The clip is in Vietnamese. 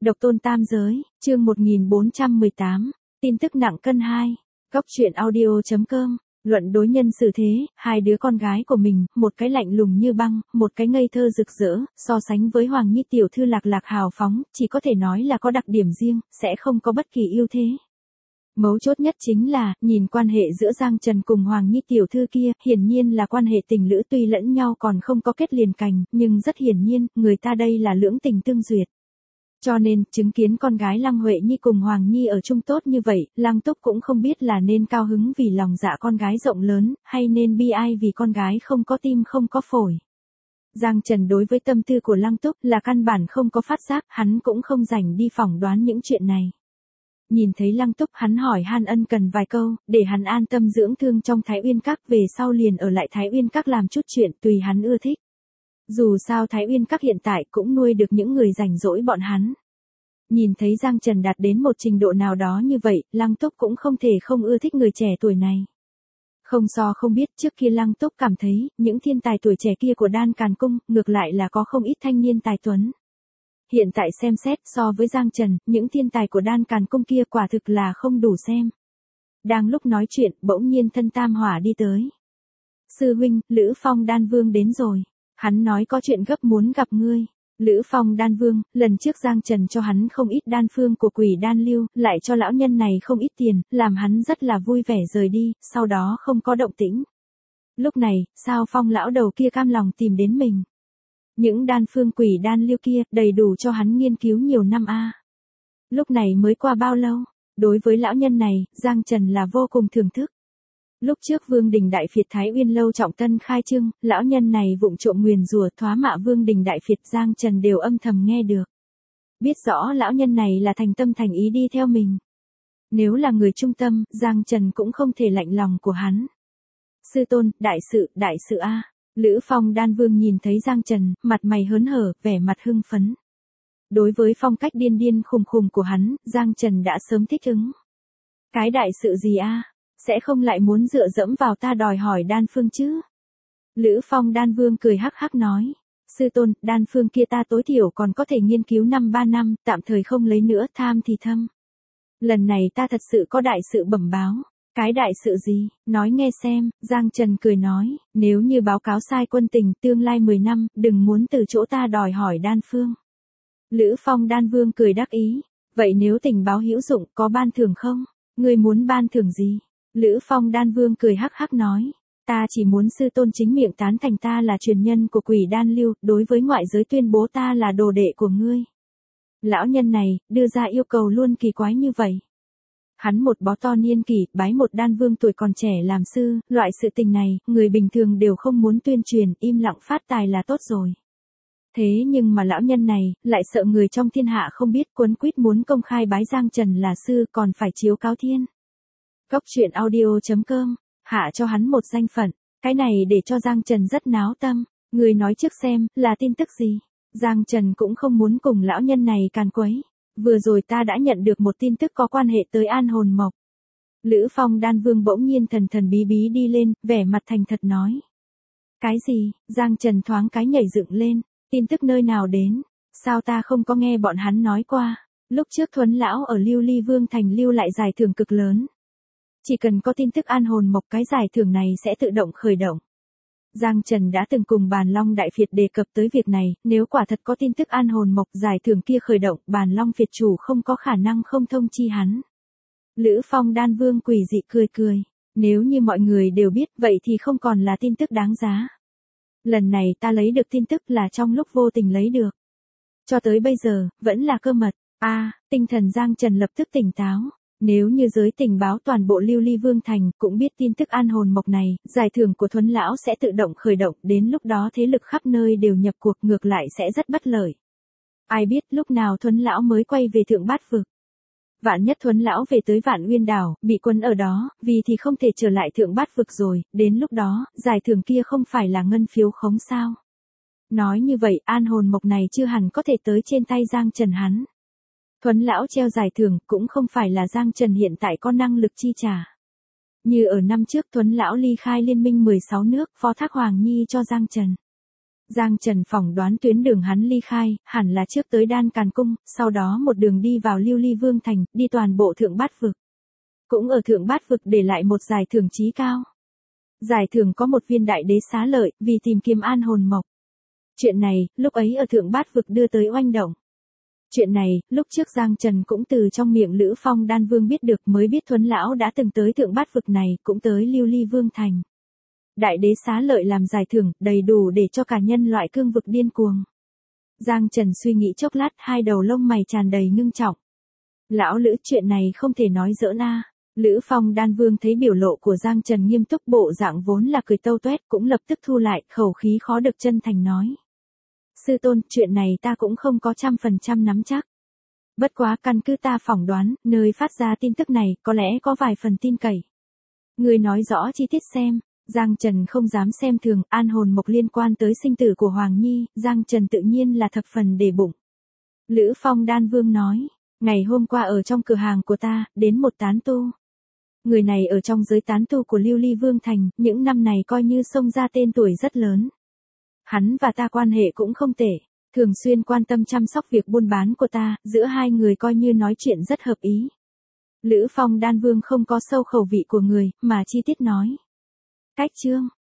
Độc tôn tam giới, chương 1418, tin tức nặng cân 2, góc truyện audio.com, luận đối nhân xử thế, hai đứa con gái của mình, một cái lạnh lùng như băng, một cái ngây thơ rực rỡ, so sánh với Hoàng Nhi tiểu thư lạc lạc hào phóng, chỉ có thể nói là có đặc điểm riêng, sẽ không có bất kỳ ưu thế. Mấu chốt nhất chính là, nhìn quan hệ giữa Giang Trần cùng Hoàng Nhi tiểu thư kia, hiển nhiên là quan hệ tình lữ tuy lẫn nhau còn không có kết liền cành, nhưng rất hiển nhiên, người ta đây là lưỡng tình tương duyệt. Cho nên, chứng kiến con gái Lăng Huệ Nhi cùng Hoàng Nhi ở chung tốt như vậy, Lăng Túc cũng không biết là nên cao hứng vì lòng dạ con gái rộng lớn, hay nên bi ai vì con gái không có tim không có phổi. Giang Trần đối với tâm tư của Lăng Túc là căn bản không có phát giác, hắn cũng không rảnh đi phỏng đoán những chuyện này. Nhìn thấy Lăng Túc hắn hỏi han ân cần vài câu, để hắn an tâm dưỡng thương trong Thái Uyên Các, về sau liền ở lại Thái Uyên Các làm chút chuyện tùy hắn ưa thích. Dù sao Thái Uyên Các hiện tại cũng nuôi được những người rảnh rỗi bọn hắn. Nhìn thấy Giang Trần đạt đến một trình độ nào đó như vậy, Lăng Túc cũng không thể không ưa thích người trẻ tuổi này. Không so không biết, trước kia Lăng Túc cảm thấy, những thiên tài tuổi trẻ kia của Đan Càn Cung, ngược lại là có không ít thanh niên tài tuấn. Hiện tại xem xét so với Giang Trần, những thiên tài của Đan Càn Cung kia quả thực là không đủ xem. Đang lúc nói chuyện, bỗng nhiên thân Tam Hỏa đi tới. Sư huynh, Lữ Phong Đan Vương đến rồi. Hắn nói có chuyện gấp muốn gặp ngươi. Lữ Phong Đan Vương, lần trước Giang Trần cho hắn không ít đan phương của Quỷ Đan Lưu, lại cho lão nhân này không ít tiền, làm hắn rất là vui vẻ rời đi, sau đó không có động tĩnh. Lúc này, sao Phong lão đầu kia cam lòng tìm đến mình? Những đan phương Quỷ Đan Lưu kia, đầy đủ cho hắn nghiên cứu nhiều năm a. Lúc này mới qua bao lâu? Đối với lão nhân này, Giang Trần là vô cùng thưởng thức. Lúc trước Vương Đình Đại Phiệt Thái Uyên Lâu trọng tân khai trương, lão nhân này vụng trộm nguyền rủa thoá mạ Vương Đình Đại Phiệt, Giang Trần đều âm thầm nghe được. Biết rõ lão nhân này là thành tâm thành ý đi theo mình. Nếu là người trung tâm, Giang Trần cũng không thể lạnh lòng của hắn. Sư tôn, đại sự a. Lữ Phong Đan Vương nhìn thấy Giang Trần, mặt mày hớn hở, vẻ mặt hưng phấn. Đối với phong cách điên điên khùng khùng của hắn, Giang Trần đã sớm thích ứng. Cái đại sự gì a? Sẽ không lại muốn dựa dẫm vào ta đòi hỏi đan phương chứ? Lữ Phong Đan Vương cười hắc hắc nói. Sư tôn, đan phương kia ta tối thiểu còn có thể nghiên cứu 3 năm, tạm thời không lấy nữa, tham thì thâm. Lần này ta thật sự có đại sự bẩm báo. Cái đại sự gì? Nói nghe xem. Giang Trần cười nói, nếu như báo cáo sai quân tình tương lai 10 năm, đừng muốn từ chỗ ta đòi hỏi đan phương. Lữ Phong Đan Vương cười đắc ý. Vậy nếu tình báo hữu dụng, có ban thưởng không? Ngươi muốn ban thưởng gì? Lữ Phong Đan Vương cười hắc hắc nói, ta chỉ muốn sư tôn chính miệng tán thành ta là truyền nhân của Quỷ Đan Lưu, đối với ngoại giới tuyên bố ta là đồ đệ của ngươi. Lão nhân này, đưa ra yêu cầu luôn kỳ quái như vậy. Hắn một bó to niên kỷ, bái một đan vương tuổi còn trẻ làm sư, loại sự tình này, người bình thường đều không muốn tuyên truyền, im lặng phát tài là tốt rồi. Thế nhưng mà lão nhân này, lại sợ người trong thiên hạ không biết, quấn quýt muốn công khai bái Giang Trần là sư, còn phải chiếu cáo thiên. Góc truyện audio.com, hạ cho hắn một danh phận, cái này để cho Giang Trần rất náo tâm, người nói trước xem, là tin tức gì? Giang Trần cũng không muốn cùng lão nhân này càn quấy, vừa rồi ta đã nhận được một tin tức có quan hệ tới An Hồn Mộc. Lữ Phong Đan Vương bỗng nhiên thần thần bí bí đi lên, vẻ mặt thành thật nói. Cái gì? Giang Trần thoáng cái nhảy dựng lên, tin tức nơi nào đến? Sao ta không có nghe bọn hắn nói qua? Lúc trước Thuấn lão ở Lưu Ly Vương thành lưu lại giải thưởng cực lớn. Chỉ cần có tin tức An Hồn Mộc, cái giải thưởng này sẽ tự động khởi động. Giang Trần đã từng cùng Bàn Long Đại Phiệt đề cập tới việc này, nếu quả thật có tin tức An Hồn Mộc giải thưởng kia khởi động, Bàn Long Phiệt chủ không có khả năng không thông chi hắn. Lữ Phong Đan Vương quỷ dị cười cười, nếu như mọi người đều biết vậy thì không còn là tin tức đáng giá. Lần này ta lấy được tin tức là trong lúc vô tình lấy được. Cho tới bây giờ, vẫn là cơ mật. Tinh thần Giang Trần lập tức tỉnh táo. Nếu như giới tình báo toàn bộ Lưu Ly Vương thành cũng biết tin tức An Hồn Mộc này, giải thưởng của Thuấn lão sẽ tự động khởi động, đến lúc đó thế lực khắp nơi đều nhập cuộc, ngược lại sẽ rất bất lợi. Ai biết lúc nào Thuấn lão mới quay về Thượng Bát Vực. Vạn nhất Thuấn lão về tới Vạn Uyên đảo, bị quân ở đó, vì thì không thể trở lại Thượng Bát Vực rồi, đến lúc đó, giải thưởng kia không phải là ngân phiếu khống sao? Nói như vậy, An Hồn Mộc này chưa hẳn có thể tới trên tay Giang Trần hắn. Thuấn lão treo giải thưởng cũng không phải là Giang Trần hiện tại có năng lực chi trả. Như ở năm trước Thuấn lão ly khai liên minh 16 nước, phó thác Hoàng Nhi cho Giang Trần. Giang Trần phỏng đoán tuyến đường hắn ly khai, hẳn là trước tới Đan Càn Cung, sau đó một đường đi vào Lưu Ly Vương Thành, đi toàn bộ Thượng Bát Vực. Cũng ở Thượng Bát Vực để lại một giải thưởng chí cao. Giải thưởng có một viên đại đế xá lợi, vì tìm kiếm an hồn mộc. Chuyện này, lúc ấy ở Thượng Bát Vực đưa tới oanh động. Chuyện này, lúc trước Giang Trần cũng từ trong miệng Lữ Phong Đan Vương biết được, mới biết Thuấn Lão đã từng tới Thượng Bát Vực này, cũng tới Lưu Ly Vương Thành. Đại đế xá lợi làm giải thưởng, đầy đủ để cho cả nhân loại cương vực điên cuồng. Giang Trần suy nghĩ chốc lát, hai đầu lông mày tràn đầy ngưng trọng. Lão Lữ, chuyện này không thể nói giỡn a. Lữ Phong Đan Vương thấy biểu lộ của Giang Trần nghiêm túc, bộ dạng vốn là cười tâu tuét, cũng lập tức thu lại, khẩu khí khó được chân thành nói. Sư tôn, chuyện này ta cũng không có 100% nắm chắc. Bất quá căn cứ ta phỏng đoán, nơi phát ra tin tức này, có lẽ có vài phần tin cậy. Người nói rõ chi tiết xem. Giang Trần không dám xem thường, an hồn mộc liên quan tới sinh tử của Hoàng Nhi, Giang Trần tự nhiên là thập phần để bụng. Lữ Phong Đan Vương nói, ngày hôm qua ở trong cửa hàng của ta, đến một tán tu. Người này ở trong giới tán tu của Lưu Ly Vương Thành, những năm này coi như xông ra tên tuổi rất lớn. Hắn và ta quan hệ cũng không tệ, thường xuyên quan tâm chăm sóc việc buôn bán của ta, giữa hai người coi như nói chuyện rất hợp ý. Lữ Phong Đan Vương không có sâu khẩu vị của người, mà chi tiết nói. Cách chương